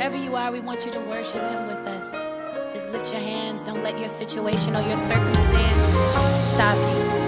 Wherever you are, we want you to worship him with us. Just lift your hands. Don't let your situation or your circumstance stop you.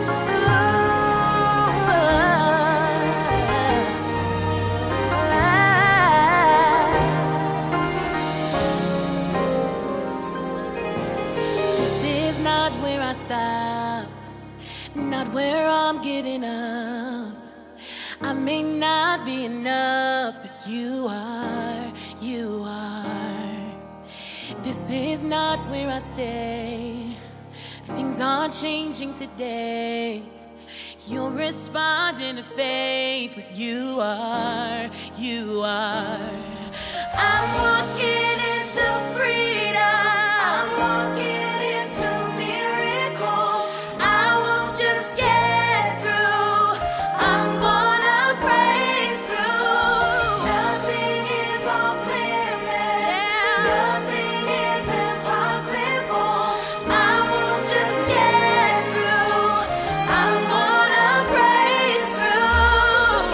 This is not where I stop, not where I'm getting up. I may not be enough, but you are, you are. This is not where I stay. Things are changing today. You're responding to faith, but you are, you are. I'm walking into freedom. I'm walking into miracles. I will just get through. I'm gonna praise through. Nothing is off limits. Nothing is impossible. I will just get through. I'm gonna praise through.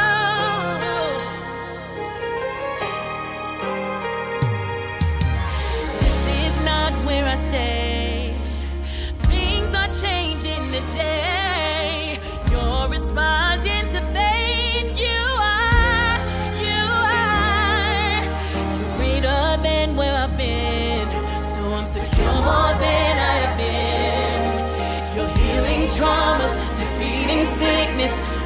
This is not where I stay. Things are changing today. You're responding to faith. You are, you are. You're greater than where I've been, so I'm secure more than I have been. You're healing traumas, defeating sickness.